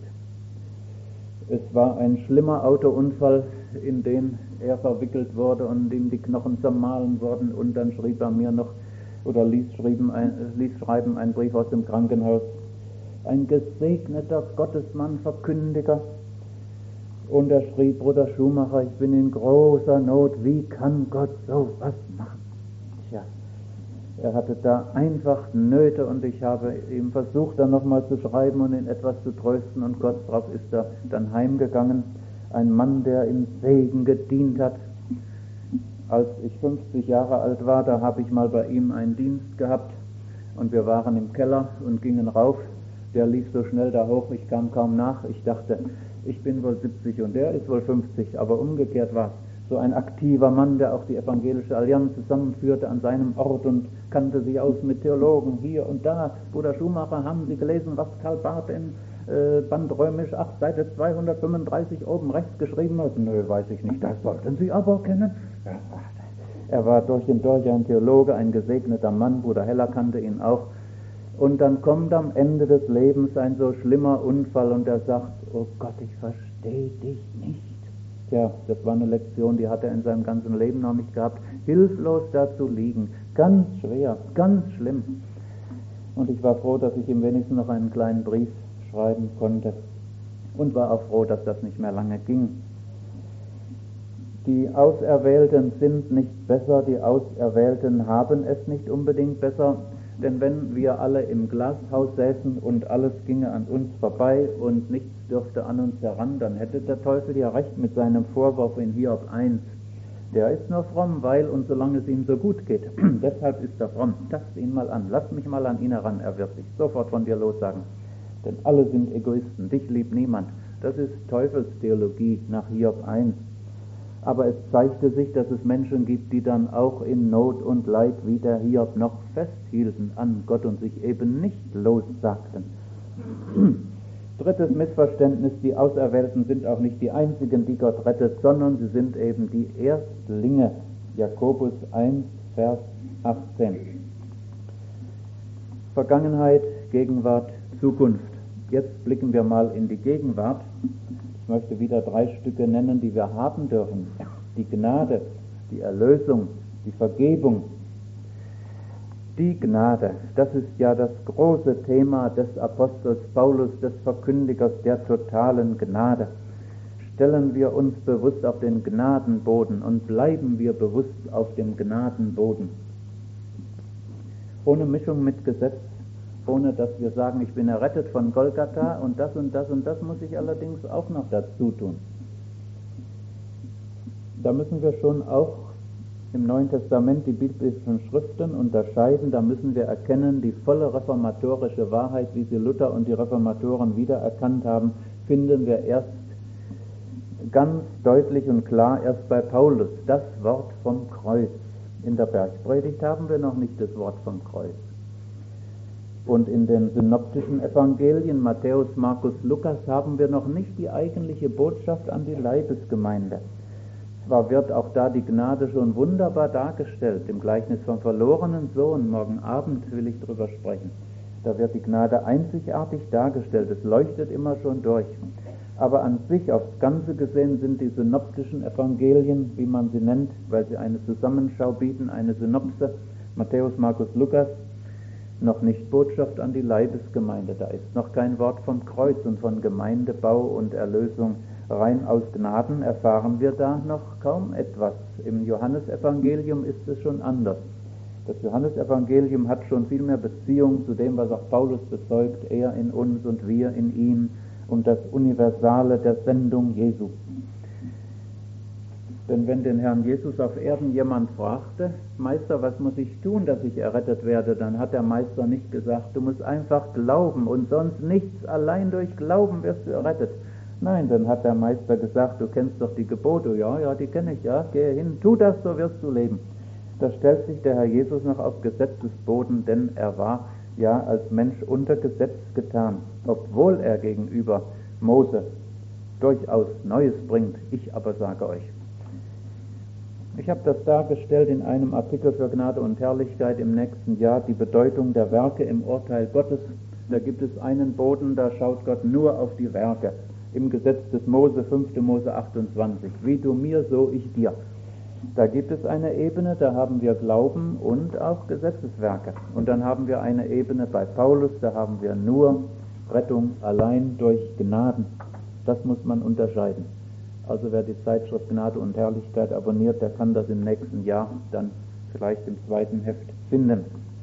Es war ein schlimmer Autounfall, in den er verwickelt wurde und ihm die Knochen zermahlen wurden, und dann schrieb er mir noch, oder ließ schreiben, ein, ließ schreiben einen Brief aus dem Krankenhaus. Ein gesegneter Gottesmann, Verkündiger. Und er schrieb, Bruder Schumacher, ich bin in großer Not, wie kann Gott so was machen? Tja, er hatte da einfach Nöte und ich habe ihm versucht, dann nochmal zu schreiben und ihn etwas zu trösten, und kurz darauf ist er dann heimgegangen. Ein Mann, der im Segen gedient hat. Als ich fünfzig Jahre alt war, da habe ich mal bei ihm einen Dienst gehabt und wir waren im Keller und gingen rauf. Der lief so schnell da hoch, ich kam kaum nach. Ich dachte, ich bin wohl siebzig und der ist wohl fünfzig, aber umgekehrt war es. So ein aktiver Mann, der auch die Evangelische Allianz zusammenführte an seinem Ort und kannte sich aus mit Theologen hier und da. Bruder Schumacher, haben Sie gelesen, was Karl Barth in äh, Band Römisch acht, Seite zweihundertfünfunddreißig oben rechts geschrieben hat? Nö, weiß ich nicht, das sollten Sie aber kennen. Ja, er war durch und durch ein Theologe, ein gesegneter Mann, Bruder Heller kannte ihn auch. Und dann kommt am Ende des Lebens ein so schlimmer Unfall und er sagt, oh Gott, ich verstehe dich nicht. Tja, das war eine Lektion, die hat er in seinem ganzen Leben noch nicht gehabt. Hilflos da zu liegen, ganz schwer, ganz schlimm. Und ich war froh, dass ich ihm wenigstens noch einen kleinen Brief schreiben konnte und war auch froh, dass das nicht mehr lange ging. Die Auserwählten sind nicht besser, die Auserwählten haben es nicht unbedingt besser. Denn wenn wir alle im Glashaus säßen und alles ginge an uns vorbei und nichts dürfte an uns heran, dann hätte der Teufel ja recht mit seinem Vorwurf in Hiob eins. Der ist nur fromm, weil und solange es ihm so gut geht. Deshalb ist er fromm. Tast ihn mal an, lass mich mal an ihn heran, er wird sich sofort von dir lossagen. Denn alle sind Egoisten, dich liebt niemand. Das ist Teufelstheologie nach Hiob eins. Aber es zeigte sich, dass es Menschen gibt, die dann auch in Not und Leid wie der Hiob noch festhielten an Gott und sich eben nicht lossagten. Drittes Missverständnis, die Auserwählten sind auch nicht die einzigen, die Gott rettet, sondern sie sind eben die Erstlinge. Jakobus eins, Vers achtzehn. Vergangenheit, Gegenwart, Zukunft. Jetzt blicken wir mal in die Gegenwart. Ich möchte wieder drei Stücke nennen, die wir haben dürfen. Die Gnade, die Erlösung, die Vergebung. Die Gnade, das ist ja das große Thema des Apostels Paulus, des Verkündigers der totalen Gnade. Stellen wir uns bewusst auf den Gnadenboden und bleiben wir bewusst auf dem Gnadenboden. Ohne Mischung mit Gesetz, ohne dass wir sagen, ich bin errettet von Golgatha und das und das und das muss ich allerdings auch noch dazu tun. Da müssen wir schon auch im Neuen Testament die biblischen Schriften unterscheiden, da müssen wir erkennen, die volle reformatorische Wahrheit, wie sie Luther und die Reformatoren wiedererkannt haben, finden wir erst ganz deutlich und klar erst bei Paulus, das Wort vom Kreuz. In der Bergpredigt haben wir noch nicht das Wort vom Kreuz. Und in den synoptischen Evangelien, Matthäus, Markus, Lukas, haben wir noch nicht die eigentliche Botschaft an die Leibesgemeinde. Zwar wird auch da die Gnade schon wunderbar dargestellt, im Gleichnis vom verlorenen Sohn, morgen Abend will ich drüber sprechen. Da wird die Gnade einzigartig dargestellt, es leuchtet immer schon durch. Aber an sich, aufs Ganze gesehen, sind die synoptischen Evangelien, wie man sie nennt, weil sie eine Zusammenschau bieten, eine Synopse, Matthäus, Markus, Lukas, noch nicht Botschaft an die Leibesgemeinde. Da ist noch kein Wort vom Kreuz und von Gemeindebau und Erlösung. Rein aus Gnaden erfahren wir da noch kaum etwas. Im Johannesevangelium ist es schon anders. Das Johannesevangelium hat schon viel mehr Beziehung zu dem, was auch Paulus bezeugt, er in uns und wir in ihm, und das Universale der Sendung Jesu. Denn wenn den Herrn Jesus auf Erden jemand fragte, Meister, was muss ich tun, dass ich errettet werde, dann hat der Meister nicht gesagt, du musst einfach glauben und sonst nichts, allein durch Glauben wirst du errettet. Nein, dann hat der Meister gesagt, du kennst doch die Gebote, ja, ja, die kenne ich, ja, gehe hin, tu das, so wirst du leben. Da stellt sich der Herr Jesus noch auf Gesetzesboden, denn er war ja als Mensch unter Gesetz getan, obwohl er gegenüber Mose durchaus Neues bringt. Ich aber sage euch. Ich habe das dargestellt in einem Artikel für Gnade und Herrlichkeit im nächsten Jahr, die Bedeutung der Werke im Urteil Gottes. Da gibt es einen Boden, da schaut Gott nur auf die Werke. Im Gesetz des Mose, fünfter Mose achtundzwanzig. Wie du mir, so ich dir. Da gibt es eine Ebene, da haben wir Glauben und auch Gesetzeswerke. Und dann haben wir eine Ebene bei Paulus, da haben wir nur Rettung allein durch Gnaden. Das muss man unterscheiden. Also wer die Zeitschrift Gnade und Herrlichkeit abonniert, der kann das im nächsten Jahr dann vielleicht im zweiten Heft finden.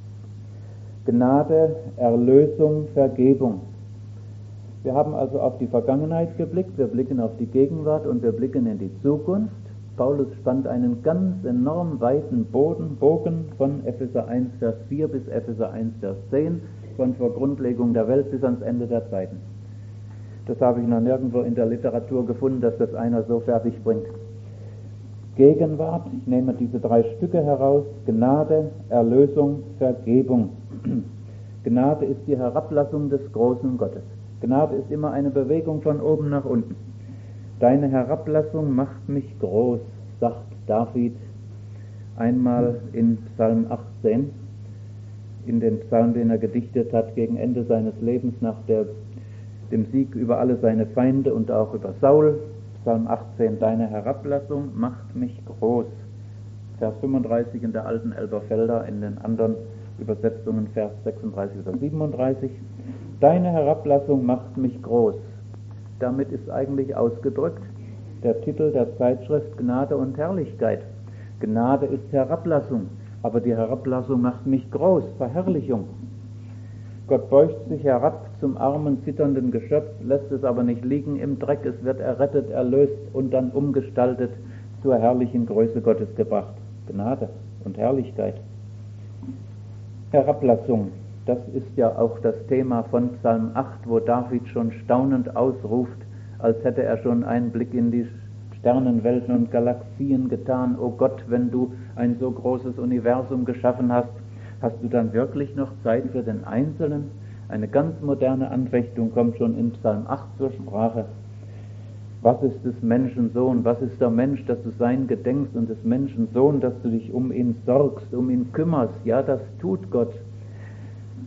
Gnade, Erlösung, Vergebung. Wir haben also auf die Vergangenheit geblickt, wir blicken auf die Gegenwart und wir blicken in die Zukunft. Paulus spannt einen ganz enorm weiten Boden, Bogen von Epheser eins, Vers vier bis Epheser eins, Vers zehn, von vor Grundlegung der Welt bis ans Ende der Zeiten. Das habe ich noch nirgendwo in der Literatur gefunden, dass das einer so fertig bringt. Gegenwart, ich nehme diese drei Stücke heraus, Gnade, Erlösung, Vergebung. Gnade ist die Herablassung des großen Gottes. Gnade ist immer eine Bewegung von oben nach unten. Deine Herablassung macht mich groß, sagt David einmal in Psalm achtzehn, in den Psalm, den er gedichtet hat gegen Ende seines Lebens nach der, dem Sieg über alle seine Feinde und auch über Saul. Psalm achtzehn, deine Herablassung macht mich groß. Vers fünfunddreißig in der alten Elberfelder, in den anderen Übersetzungen Vers sechsunddreißig oder siebenunddreißig. Deine Herablassung macht mich groß. Damit ist eigentlich ausgedrückt der Titel der Zeitschrift Gnade und Herrlichkeit. Gnade ist Herablassung, aber die Herablassung macht mich groß, Verherrlichung. Gott beugt sich herab zum armen, zitternden Geschöpf, lässt es aber nicht liegen im Dreck, es wird errettet, erlöst und dann umgestaltet zur herrlichen Größe Gottes gebracht. Gnade und Herrlichkeit. Herablassung. Das ist ja auch das Thema von Psalm acht, wo David schon staunend ausruft, als hätte er schon einen Blick in die Sternenwelten und Galaxien getan. O Gott, wenn du ein so großes Universum geschaffen hast, hast du dann wirklich noch Zeit für den Einzelnen? Eine ganz moderne Anfechtung kommt schon in Psalm acht zur Sprache. Was ist des Menschen Sohn? Was ist der Mensch, dass du sein gedenkst, und des Menschen Sohn, dass du dich um ihn sorgst, um ihn kümmerst? Ja, das tut Gott.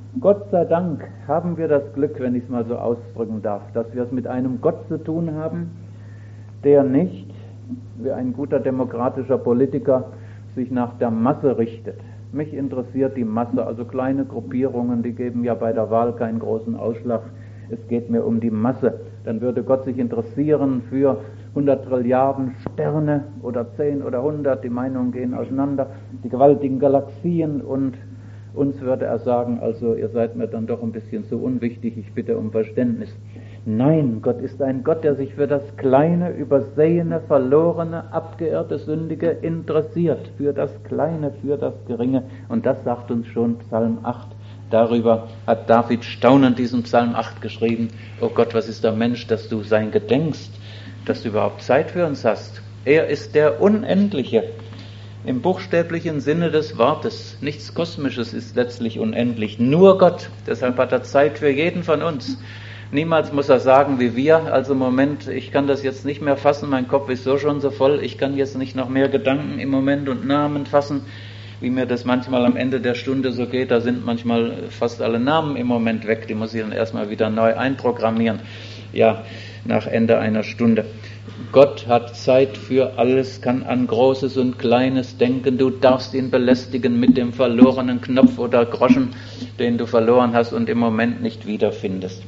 Gott sei Dank haben wir das Glück, wenn ich es mal so ausdrücken darf, dass wir es mit einem Gott zu tun haben, der nicht, wie ein guter demokratischer Politiker, sich nach der Masse richtet. Mich interessiert die Masse, also kleine Gruppierungen, die geben ja bei der Wahl keinen großen Ausschlag. Es geht mir um die Masse. Dann würde Gott sich interessieren für hundert Trilliarden Sterne oder zehn oder hundert, die Meinungen gehen auseinander, die gewaltigen Galaxien, und uns würde er sagen, also ihr seid mir dann doch ein bisschen zu unwichtig, ich bitte um Verständnis. Nein, Gott ist ein Gott, der sich für das Kleine, Übersehene, Verlorene, Abgeirrte, Sündige interessiert. Für das Kleine, für das Geringe. Und das sagt uns schon Psalm acht. Darüber hat David staunend diesen Psalm acht geschrieben. Oh Gott, was ist der Mensch, dass du sein gedenkst, dass du überhaupt Zeit für uns hast. Er ist der Unendliche. Im buchstäblichen Sinne des Wortes. Nichts Kosmisches ist letztlich unendlich. Nur Gott. Deshalb hat er Zeit für jeden von uns. Niemals muss er sagen wie wir, also Moment, ich kann das jetzt nicht mehr fassen, mein Kopf ist so schon so voll, ich kann jetzt nicht noch mehr Gedanken im Moment und Namen fassen, wie mir das manchmal am Ende der Stunde so geht. Da sind manchmal fast alle Namen im Moment weg, die muss ich dann erstmal wieder neu einprogrammieren, ja, nach Ende einer Stunde. Gott hat Zeit für alles, kann an Großes und Kleines denken. Du darfst ihn belästigen mit dem verlorenen Knopf oder Groschen, den du verloren hast und im Moment nicht wiederfindest.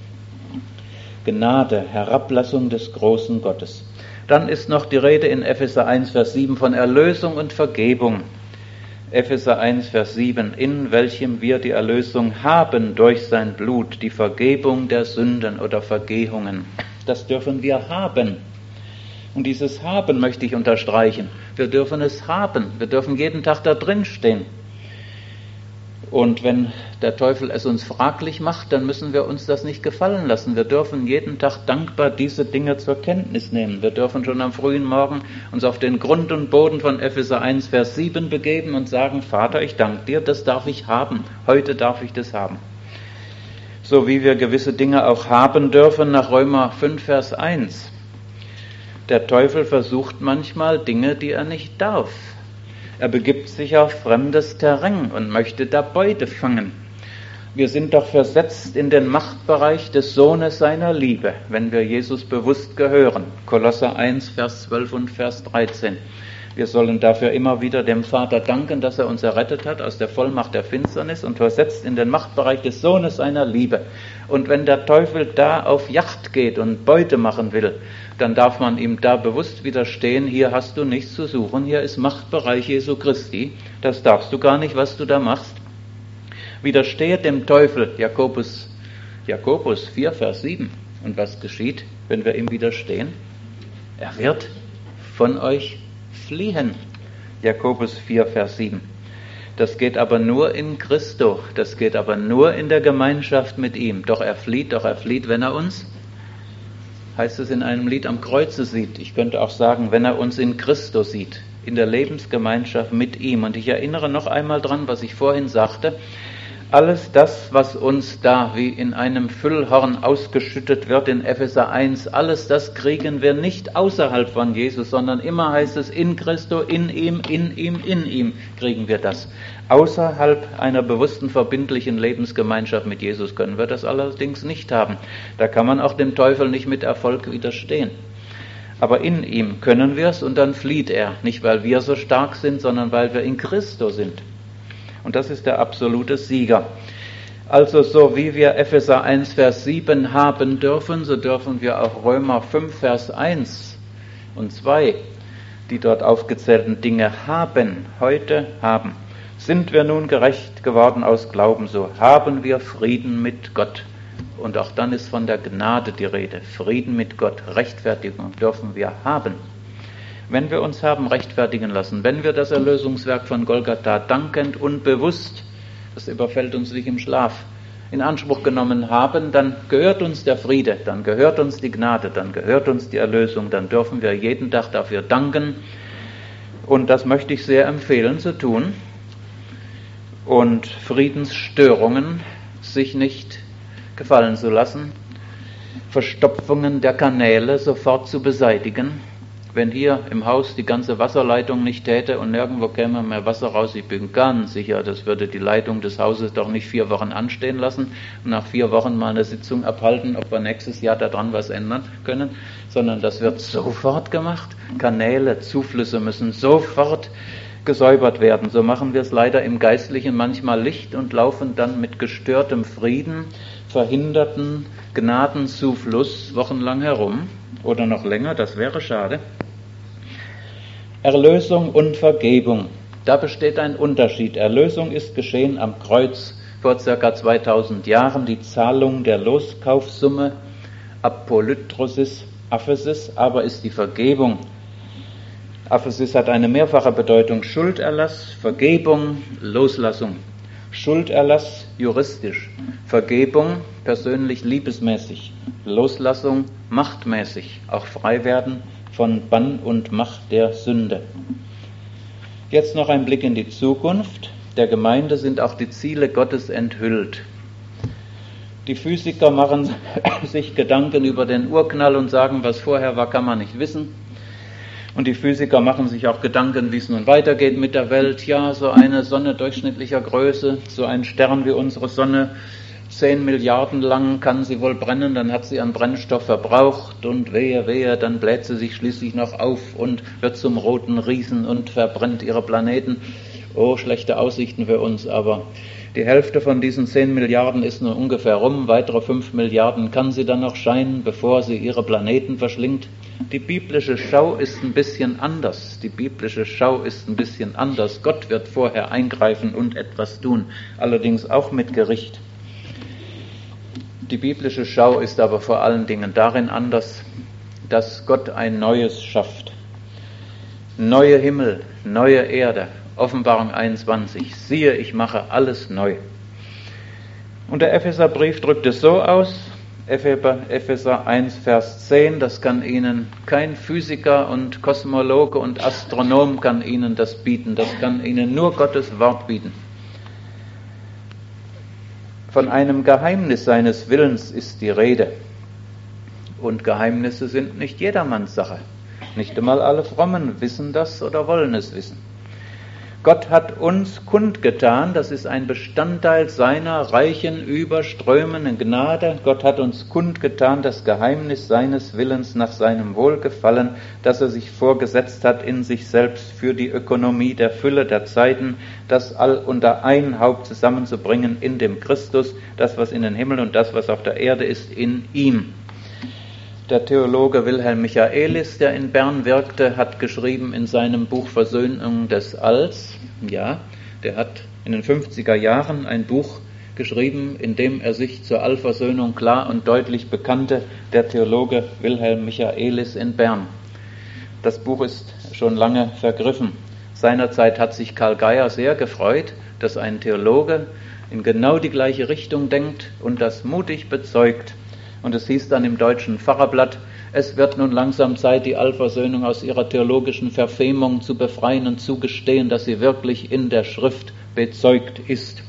Gnade, Herablassung des großen Gottes. Dann ist noch die Rede in Epheser eins, Vers sieben von Erlösung und Vergebung. Epheser eins, Vers sieben, in welchem wir die Erlösung haben durch sein Blut, die Vergebung der Sünden oder Vergehungen. Das dürfen wir haben. Und dieses Haben möchte ich unterstreichen. Wir dürfen es haben. Wir dürfen jeden Tag da drin stehen. Und wenn der Teufel es uns fraglich macht, dann müssen wir uns das nicht gefallen lassen. Wir dürfen jeden Tag dankbar diese Dinge zur Kenntnis nehmen. Wir dürfen schon am frühen Morgen uns auf den Grund und Boden von Epheser eins, Vers sieben begeben und sagen, Vater, ich danke dir, das darf ich haben. Heute darf ich das haben. So wie wir gewisse Dinge auch haben dürfen nach Römer fünf, Vers eins. Der Teufel versucht manchmal Dinge, die er nicht darf. Er begibt sich auf fremdes Terrain und möchte da Beute fangen. Wir sind doch versetzt in den Machtbereich des Sohnes seiner Liebe, wenn wir Jesus bewusst gehören. Kolosser eins, Vers zwölf und Vers dreizehn. Wir sollen dafür immer wieder dem Vater danken, dass er uns errettet hat aus der Vollmacht der Finsternis und versetzt in den Machtbereich des Sohnes seiner Liebe. Und wenn der Teufel da auf Jagd geht und Beute machen will, dann darf man ihm da bewusst widerstehen, hier hast du nichts zu suchen, hier ist Machtbereich Jesu Christi, das darfst du gar nicht, was du da machst. Widerstehe dem Teufel, Jakobus, Jakobus vier, Vers sieben. Und was geschieht, wenn wir ihm widerstehen? Er wird von euch fliehen. Jakobus vier, Vers sieben. Das geht aber nur in Christo, das geht aber nur in der Gemeinschaft mit ihm. Doch er flieht, doch er flieht, wenn er uns, heißt es in einem Lied, am Kreuze sieht. Ich könnte auch sagen, wenn er uns in Christo sieht, in der Lebensgemeinschaft mit ihm. Und ich erinnere noch einmal dran, was ich vorhin sagte. Alles das, was uns da wie in einem Füllhorn ausgeschüttet wird in Epheser eins, alles das kriegen wir nicht außerhalb von Jesus, sondern immer heißt es in Christo, in ihm, in ihm, in ihm kriegen wir das. Außerhalb einer bewussten, verbindlichen Lebensgemeinschaft mit Jesus können wir das allerdings nicht haben. Da kann man auch dem Teufel nicht mit Erfolg widerstehen. Aber in ihm können wir es und dann flieht er. Nicht, weil wir so stark sind, sondern weil wir in Christo sind. Und das ist der absolute Sieger. Also so wie wir Epheser eins, Vers sieben haben dürfen, so dürfen wir auch Römer fünf, Vers eins und zwei, die dort aufgezählten Dinge haben, heute haben. Sind wir nun gerecht geworden aus Glauben, so haben wir Frieden mit Gott. Und auch dann ist von der Gnade die Rede. Frieden mit Gott, Rechtfertigung dürfen wir haben. Wenn wir uns haben rechtfertigen lassen, wenn wir das Erlösungswerk von Golgatha dankend und bewusst, das überfällt uns nicht im Schlaf, in Anspruch genommen haben, dann gehört uns der Friede, dann gehört uns die Gnade, dann gehört uns die Erlösung, dann dürfen wir jeden Tag dafür danken. Und das möchte ich sehr empfehlen zu tun. Und Friedensstörungen sich nicht gefallen zu lassen, Verstopfungen der Kanäle sofort zu beseitigen Wenn hier im Haus die ganze Wasserleitung nicht täte und nirgendwo käme mehr Wasser raus, ich bin ganz sicher, das würde die Leitung des Hauses doch nicht vier Wochen anstehen lassen und nach vier Wochen mal eine Sitzung abhalten, ob wir nächstes Jahr daran was ändern können, sondern das wird sofort gemacht. Kanäle, Zuflüsse müssen sofort gesäubert werden. So machen wir es leider im Geistlichen manchmal Licht und laufen dann mit gestörtem Frieden, verhinderten Gnadenzufluss wochenlang herum oder noch länger, das wäre schade. Erlösung und Vergebung. Da besteht ein Unterschied. Erlösung ist geschehen am Kreuz vor circa zweitausend Jahren, die Zahlung der Loskaufsumme, Apolytrosis, Aphesis, aber ist die Vergebung. Aphesis hat eine mehrfache Bedeutung: Schulderlass, Vergebung, Loslassung. Schulderlass juristisch, Vergebung persönlich liebesmäßig, Loslassung machtmäßig, auch frei werden von Bann und Macht der Sünde. Jetzt noch ein Blick in die Zukunft. Der Gemeinde sind auch die Ziele Gottes enthüllt. Die Physiker machen sich Gedanken über den Urknall und sagen, was vorher war, kann man nicht wissen. Und die Physiker machen sich auch Gedanken, wie es nun weitergeht mit der Welt. Ja, so eine Sonne durchschnittlicher Größe, so ein Stern wie unsere Sonne, zehn Milliarden lang kann sie wohl brennen, dann hat sie an Brennstoff verbraucht und wehe, wehe, dann bläht sie sich schließlich noch auf und wird zum roten Riesen und verbrennt ihre Planeten. Oh, schlechte Aussichten für uns, aber die Hälfte von diesen zehn Milliarden ist nur ungefähr rum, weitere fünf Milliarden kann sie dann noch scheinen, bevor sie ihre Planeten verschlingt. Die biblische Schau ist ein bisschen anders. Die biblische Schau ist ein bisschen anders. Gott wird vorher eingreifen und etwas tun, allerdings auch mit Gericht. Die biblische Schau ist aber vor allen Dingen darin anders, dass Gott ein Neues schafft. Neue Himmel, neue Erde. Offenbarung einundzwanzig. Siehe, ich mache alles neu. Und der Epheserbrief drückt es so aus, Epheser eins, Vers zehn, das kann Ihnen kein Physiker und Kosmologe und Astronom kann Ihnen das bieten, das kann Ihnen nur Gottes Wort bieten. Von einem Geheimnis seines Willens ist die Rede. Und Geheimnisse sind nicht jedermanns Sache. Nicht einmal alle Frommen wissen das oder wollen es wissen. Gott hat uns kundgetan, das ist ein Bestandteil seiner reichen, überströmenden Gnade. Gott hat uns kundgetan, das Geheimnis seines Willens nach seinem Wohlgefallen, das er sich vorgesetzt hat in sich selbst für die Ökonomie der Fülle der Zeiten, das all unter ein Haupt zusammenzubringen in dem Christus, das, was in den Himmel und das, was auf der Erde ist, in ihm. Der Theologe Wilhelm Michaelis, der in Bern wirkte, hat geschrieben in seinem Buch Versöhnung des Alls, ja, der hat in den fünfziger Jahren ein Buch geschrieben, in dem er sich zur Allversöhnung klar und deutlich bekannte, der Theologe Wilhelm Michaelis in Bern. Das Buch ist schon lange vergriffen. Seinerzeit hat sich Karl Geier sehr gefreut, dass ein Theologe in genau die gleiche Richtung denkt und das mutig bezeugt. Und es hieß dann im Deutschen Pfarrerblatt, es wird nun langsam Zeit, die Allversöhnung aus ihrer theologischen Verfemung zu befreien und zugestehen, dass sie wirklich in der Schrift bezeugt ist.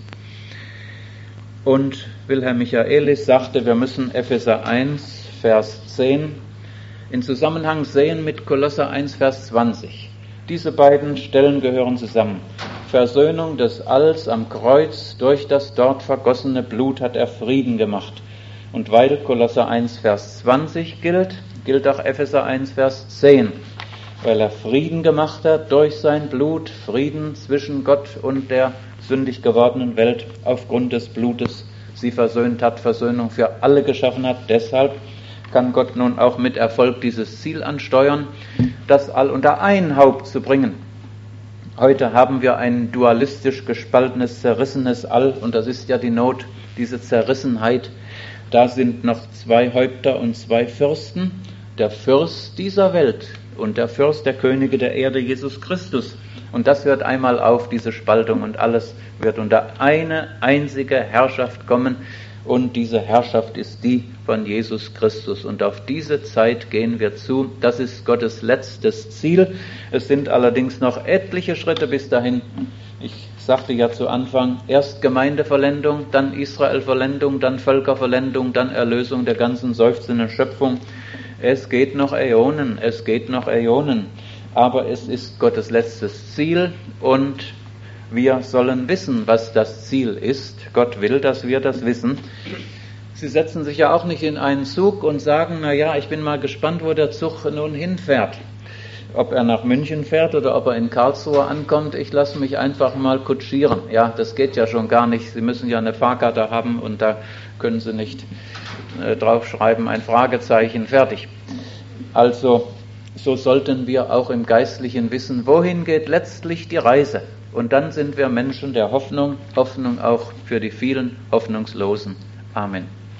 Und Wilhelm Michaelis sagte, wir müssen Epheser eins, Vers zehn in Zusammenhang sehen mit Kolosser eins, Vers zwanzig. Diese beiden Stellen gehören zusammen. Versöhnung des Alls am Kreuz, durch das dort vergossene Blut hat er Frieden gemacht. Und weil Kolosser eins, Vers zwanzig gilt, gilt auch Epheser eins, Vers zehn. Weil er Frieden gemacht hat durch sein Blut, Frieden zwischen Gott und der sündig gewordenen Welt aufgrund des Blutes sie versöhnt hat, Versöhnung für alle geschaffen hat. Deshalb kann Gott nun auch mit Erfolg dieses Ziel ansteuern, das All unter ein Haupt zu bringen. Heute haben wir ein dualistisch gespaltenes, zerrissenes All und das ist ja die Not, diese Zerrissenheit. Da sind noch zwei Häupter und zwei Fürsten, der Fürst dieser Welt und der Fürst der Könige der Erde, Jesus Christus. Und das hört einmal auf, diese Spaltung, und alles wird unter eine einzige Herrschaft kommen. Und diese Herrschaft ist die von Jesus Christus. Und auf diese Zeit gehen wir zu. Das ist Gottes letztes Ziel. Es sind allerdings noch etliche Schritte bis dahin. Ich sagte ja zu Anfang, erst Gemeindevollendung, dann Israelvollendung, dann Völkervollendung, dann Erlösung der ganzen seufzenden Schöpfung. Es geht noch Äonen, es geht noch Äonen, aber es ist Gottes letztes Ziel und wir sollen wissen, was das Ziel ist. Gott will, dass wir das wissen. Sie setzen sich ja auch nicht in einen Zug und sagen, na ja, ich bin mal gespannt, wo der Zug nun hinfährt. Ob er nach München fährt oder ob er in Karlsruhe ankommt, ich lasse mich einfach mal kutschieren. Ja, das geht ja schon gar nicht. Sie müssen ja eine Fahrkarte haben und da können Sie nicht äh, draufschreiben, ein Fragezeichen, fertig. Also, so sollten wir auch im Geistlichen wissen, wohin geht letztlich die Reise. Und dann sind wir Menschen der Hoffnung, Hoffnung auch für die vielen Hoffnungslosen. Amen.